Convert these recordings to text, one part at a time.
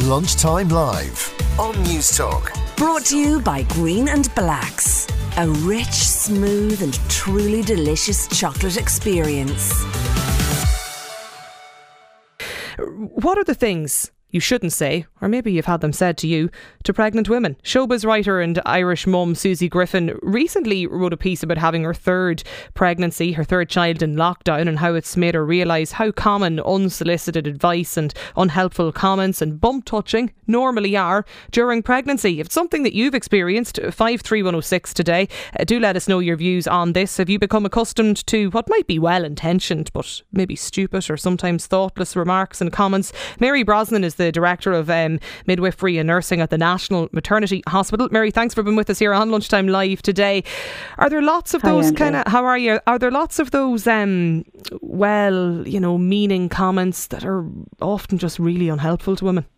Lunchtime Live on News Talk. Brought to you by Green and Blacks. A rich, smooth and truly delicious chocolate experience. What are the things you shouldn't say, or maybe you've had them said to you, to pregnant women? Showbiz writer and Irish mum Susie Griffin recently wrote a piece about having her third pregnancy, her third child in lockdown, and how it's made her realise how common unsolicited advice and unhelpful comments and bump touching normally are during pregnancy. If it's something that you've experienced, 53106 today, do let us know your views on this. Have you become accustomed to what might be well-intentioned but maybe stupid or sometimes thoughtless remarks and comments? Mary Brosnan is the Director of Midwifery and Nursing at the National Maternity Hospital. Mary, thanks for being with us here on Lunchtime Live today. Are there lots of those how are you? Are there lots of those, meaning comments that are often just really unhelpful to women?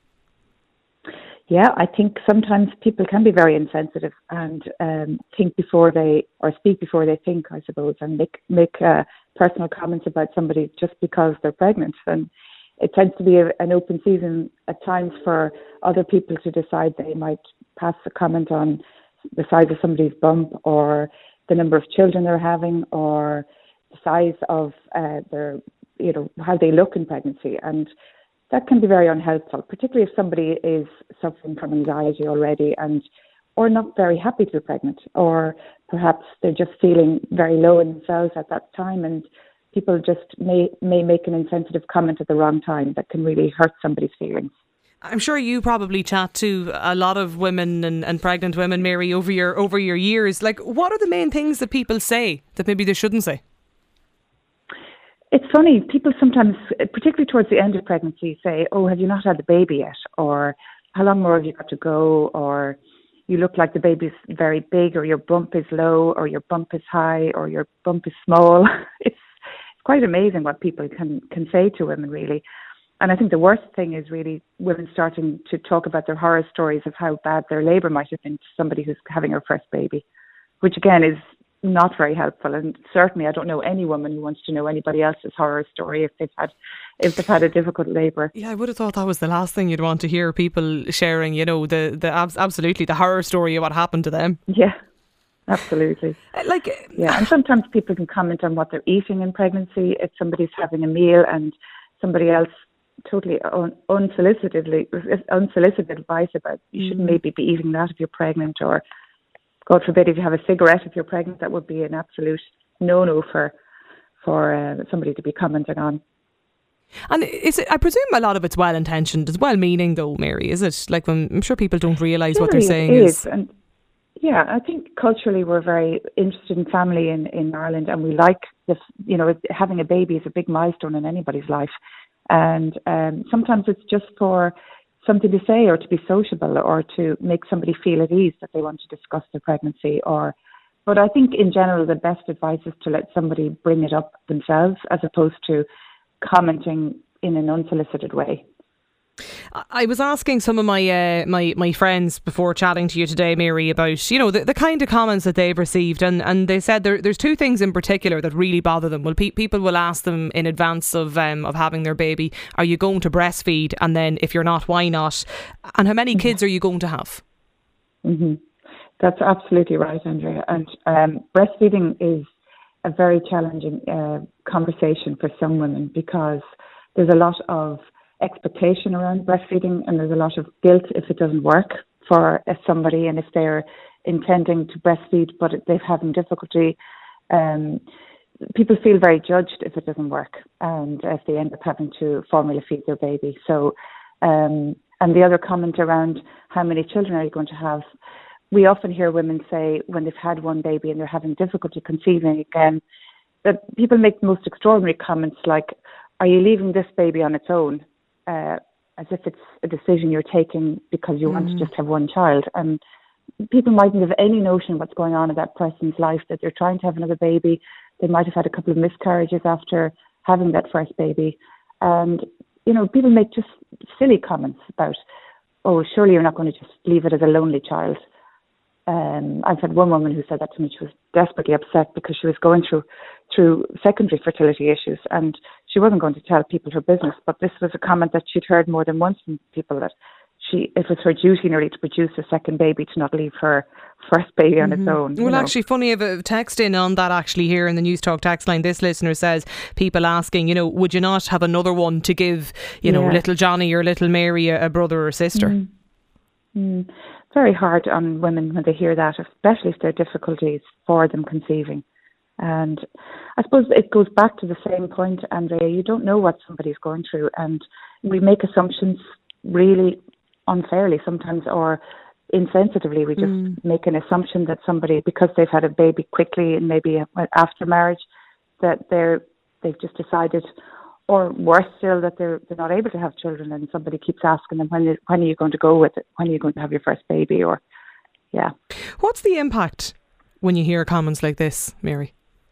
Yeah, I think sometimes people can be very insensitive and think before they, or speak before they think, I suppose, and make personal comments about somebody just because they're pregnant. And it tends to be an open season at times for other people to decide they might pass a comment on the size of somebody's bump or the number of children they're having or the size of their, how they look in pregnancy. And that can be very unhelpful, particularly if somebody is suffering from anxiety already or not very happy to be pregnant, or perhaps they're just feeling very low in themselves at that time, and people just may make an insensitive comment at the wrong time that can really hurt somebody's feelings. I'm sure you probably chat to a lot of women and pregnant women, Mary, over your years. Like, what are the main things that people say that maybe they shouldn't say? It's funny, people sometimes, particularly towards the end of pregnancy, say, oh, have you not had the baby yet? Or how long more have you got to go? Or you look like the baby's very big, or your bump is low, or your bump is high, or your bump is small. It's quite amazing what people can say to women, really. And I think the worst thing is really women starting to talk about their horror stories of how bad their labour might have been to somebody who's having her first baby, which again is not very helpful. And certainly I don't know any woman who wants to know anybody else's horror story if they've had a difficult labour. Yeah, I would have thought that was the last thing you'd want to hear, people sharing, absolutely the horror story of what happened to them. Yeah. Absolutely. And sometimes people can comment on what they're eating in pregnancy. If somebody's having a meal and somebody else totally unsolicited advice about you shouldn't maybe be eating that if you're pregnant, or God forbid if you have a cigarette if you're pregnant, that would be an absolute no-no for somebody to be commenting on. And I presume a lot of it's well-intentioned, it's well-meaning though, Mary, is it? Like, I'm sure people don't realise what they're saying is. And yeah, I think culturally we're very interested in family in Ireland, and we like this. Having a baby is a big milestone in anybody's life, and sometimes it's just for something to say or to be sociable or to make somebody feel at ease that they want to discuss their pregnancy. But I think in general the best advice is to let somebody bring it up themselves as opposed to commenting in an unsolicited way. I was asking some of my friends before chatting to you today, Mary, about the kind of comments that they've received, and they said there's two things in particular that really bother them. Well, people will ask them in advance of having their baby, are you going to breastfeed? And then if you're not, why not? And how many kids are you going to have? Mm-hmm. That's absolutely right, Andrea. And breastfeeding is a very challenging conversation for some women because there's a lot of expectation around breastfeeding, and there's a lot of guilt if it doesn't work for somebody, and if they're intending to breastfeed but they're having difficulty, people feel very judged if it doesn't work and if they end up having to formula feed their baby. So and the other comment around how many children are you going to have, we often hear women say when they've had one baby and they're having difficulty conceiving again, that people make the most extraordinary comments like, are you leaving this baby on its own? As if it's a decision you're taking because you want to just have one child. And people mightn't have any notion what's going on in that person's life, that they're trying to have another baby. They might have had a couple of miscarriages after having that first baby. And, people make just silly comments about, oh, surely you're not going to just leave it as a lonely child. I've had one woman who said that to me. She was desperately upset because she was going through secondary fertility issues, and she wasn't going to tell people her business, but this was a comment that she'd heard more than once from people, that it was her duty nearly to produce a second baby, to not leave her first baby on its own. Well, actually, funny, I have a text in on that actually here in the News Talk text line. This listener says, people asking, would you not have another one to give, little Johnny or little Mary a brother or sister? Very hard on women when they hear that, especially if there are difficulties for them conceiving. And I suppose it goes back to the same point, Andrea. You don't know what somebody's going through, and we make assumptions really unfairly sometimes, or insensitively. We just make an assumption that somebody, because they've had a baby quickly and maybe after marriage, that they've just decided, or worse still, that they're not able to have children, and somebody keeps asking them, when are you going to go with it? When are you going to have your first baby? Or, yeah. What's the impact when you hear comments like this, Mary?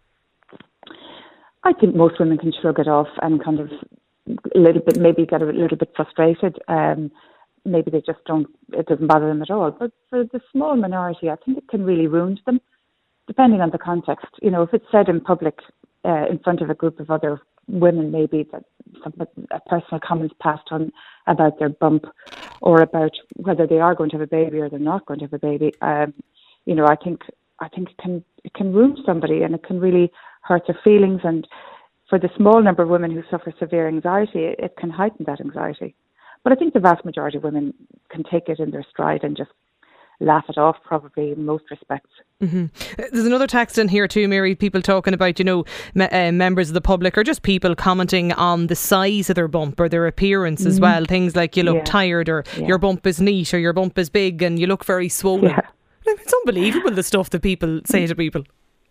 I think most women can shrug it off and kind of maybe get a little bit frustrated. Maybe they just it doesn't bother them at all. But for the small minority, I think it can really wound them, depending on the context. If it's said in public, in front of a group of other women, maybe that a personal comment's passed on about their bump, or about whether they are going to have a baby or they're not going to have a baby. I think it can wound somebody, and it can really hurt their feelings. And for the small number of women who suffer severe anxiety, it can heighten that anxiety. But I think the vast majority of women can take it in their stride and just laugh it off, probably, in most respects. There's another text in here too, Mary, people talking about, members of the public, or just people commenting on the size of their bump or their appearance as well. Things like, you look tired, or your bump is neat, or your bump is big and you look very swollen. Yeah. It's unbelievable, the stuff that people say to people.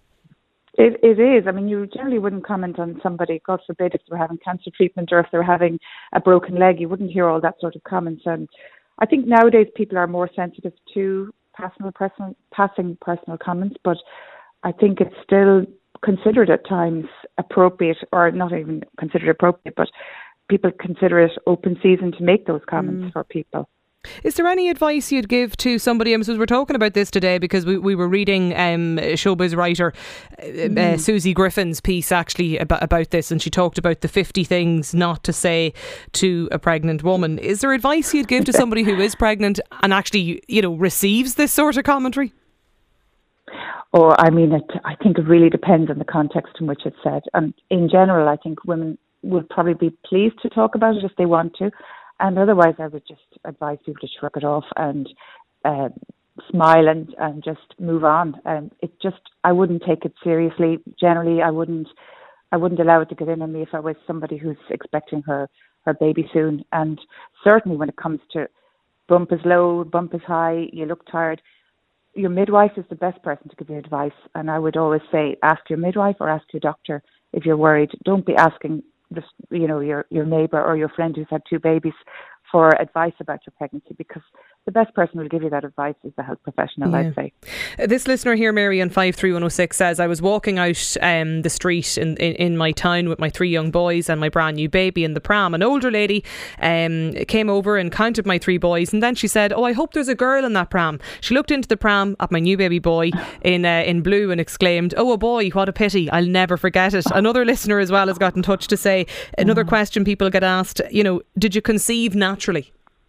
It is. I mean, you generally wouldn't comment on somebody, God forbid, if they were having cancer treatment or if they're having a broken leg. You wouldn't hear all that sort of comments. And I think nowadays people are more sensitive to passing personal comments, but I think it's still considered at times appropriate, or not even considered appropriate, but people consider it open season to make those comments for people. Is there any advice you'd give to somebody? We're talking about this today because we were reading showbiz writer Susie Griffin's piece actually about this, and she talked about the 50 things not to say to a pregnant woman. Is there advice you'd give to somebody who is pregnant and actually, receives this sort of commentary? Oh, I mean, I think it really depends on the context in which it's said. And in general, I think women would probably be pleased to talk about it if they want to. And otherwise, I would just advise people to shrug it off and smile and just move on. I wouldn't take it seriously. Generally, I wouldn't allow it to get in on me if I was somebody who's expecting her baby soon. And certainly when it comes to bump is low, bump is high, you look tired, your midwife is the best person to give you advice. And I would always say, ask your midwife or ask your doctor if you're worried. Don't be asking your neighbour or your friend who's had 2 babies for advice about your pregnancy, because the best person who will give you that advice is the health professional, I'd say. This listener here, Mary, on 53106 says, I was walking out the street in my town with my 3 young boys and my brand new baby in the pram. An older lady came over and counted my 3 boys, and then she said, I hope there's a girl in that pram. She looked into the pram at my new baby boy in blue and exclaimed, oh, a boy, what a pity, I'll never forget it. Another listener as well has got in touch to say, another question people get asked, did you conceive naturally?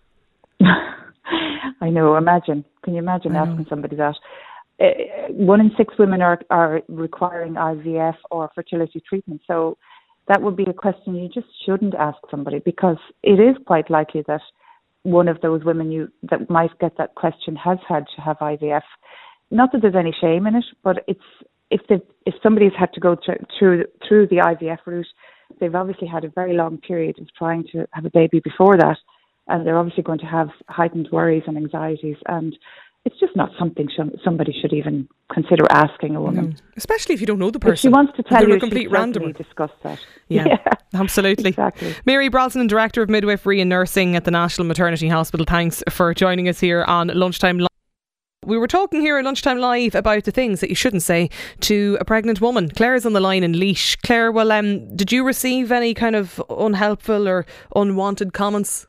I know, can you imagine asking somebody that? 1 in 6 women are requiring IVF or fertility treatment. So that would be a question you just shouldn't ask somebody, because it is quite likely that one of those women that might get that question has had to have IVF. Not that there's any shame in it, but if somebody's had to go through the IVF route, they've obviously had a very long period of trying to have a baby before that. And they're obviously going to have heightened worries and anxieties. And it's just not something somebody should even consider asking a woman. Especially if you don't know the person. If she wants to tell you, complete random. Discuss that. Yeah, absolutely. Exactly. Mary Brosnan, Director of Midwifery and Nursing at the National Maternity Hospital, thanks for joining us here on Lunchtime Live. We were talking here at Lunchtime Live about the things that you shouldn't say to a pregnant woman. Claire's on the line in Laois. Claire, well, did you receive any kind of unhelpful or unwanted comments?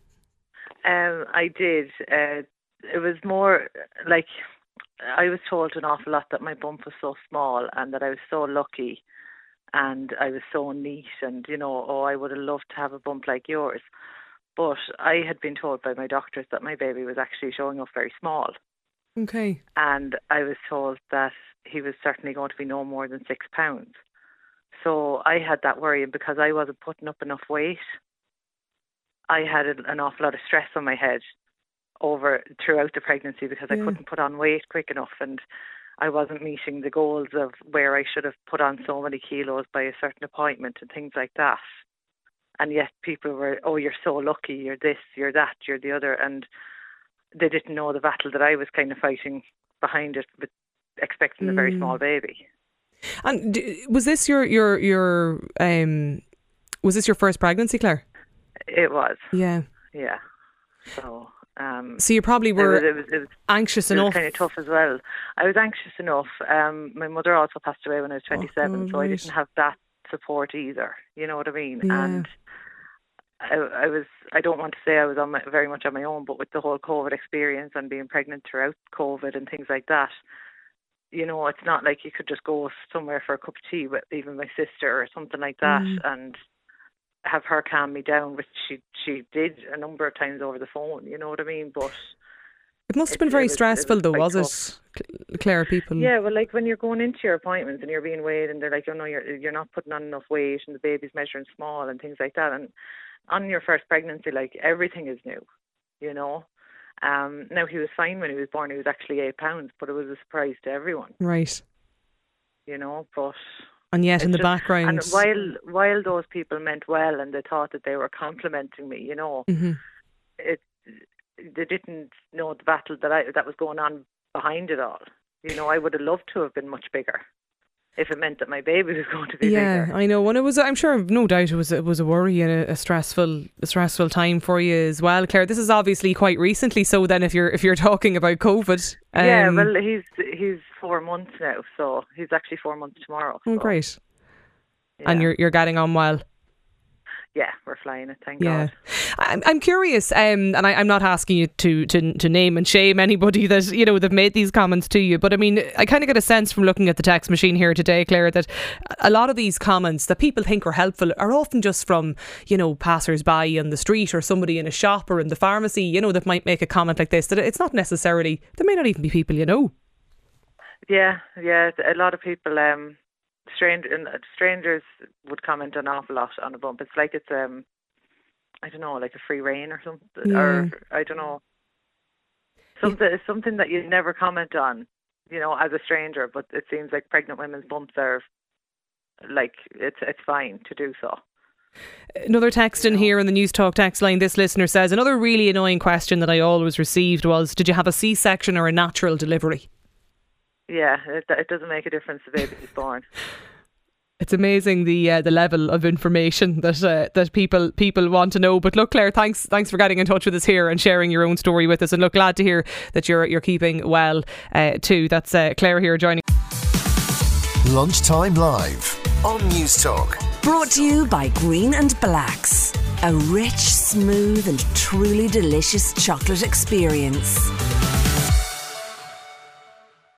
I did. It was more like I was told an awful lot that my bump was so small and that I was so lucky and I was so neat and, I would have loved to have a bump like yours. But I had been told by my doctors that my baby was actually showing up very small. Okay. And I was told that he was certainly going to be no more than 6 pounds. So I had that worry, and because I wasn't putting up enough weight, I had an awful lot of stress on my head throughout the pregnancy because I couldn't put on weight quick enough, and I wasn't meeting the goals of where I should have put on so many kilos by a certain appointment and things like that. And yet people were, oh, you're so lucky, you're this, you're that, you're the other, and they didn't know the battle that I was kind of fighting behind it with expecting a very small baby. And was this your was this your first pregnancy, Claire? It was. Yeah. Yeah. So you probably were it was anxious enough. It was kind of tough as well. I was anxious enough. My mother also passed away when I was 27, so I didn't have that support either. You know what I mean? Yeah. And I don't want to say I was very much on my own, but with the whole COVID experience and being pregnant throughout COVID and things like that, you know, it's not like you could just go somewhere for a cup of tea with even my sister or something like that and have her calm me down, which she did a number of times over the phone, you know what I mean? But it must have been very stressful though, was it, Claire? People. Yeah, well, like when you're going into your appointments and you're being weighed and they're like, oh no, you're not putting on enough weight and the baby's measuring small and things like that. And on your first pregnancy, like everything is new, you know. Now he was fine when he was born. He was actually 8 pounds, but it was a surprise to everyone. Right. You know, but. And yet in the background. And while those people meant well and they thought that they were complimenting me, you know, they didn't know the battle that was going on behind it all. You know, I would have loved to have been much bigger if it meant that my baby was going to be bigger. Yeah, I know. And it was, I'm sure, no doubt, it was a worry and a stressful time for you as well, Claire. This is obviously quite recently. So then, if you're talking about COVID, yeah, well, he's 4 months now, so he's actually 4 months tomorrow. So. Oh, great! Yeah. And you're getting on well. Yeah, we're flying it, thank God. I'm curious, and I'm not asking you to name and shame anybody that, you know, that made these comments to you, but I mean, I kind of get a sense from looking at the text machine here today, Claire, that a lot of these comments that people think are helpful are often just from, you know, passers-by on the street or somebody in a shop or in the pharmacy, you know, that might make a comment like this, that it's not necessarily, there may not even be people you know. Yeah, a lot of people... strangers would comment an awful lot on a bump. It's like it's I don't know, like a free rein or something, or I don't know, something that you never comment on, you know, as a stranger. But it seems like pregnant women's bumps are like it's fine to do so. Another text in here in the News Talk text line. This listener says, another really annoying question that I always received was, did you have a C-section or a natural delivery? Yeah, it doesn't make a difference. The baby is born. It's amazing the level of information that people want to know. But look, Claire, thanks for getting in touch with us here and sharing your own story with us. And look, glad to hear that you're keeping well too. That's Claire here joining. Lunchtime Live on News Talk. Brought to you by Green and Blacks. A rich, smooth and truly delicious chocolate experience.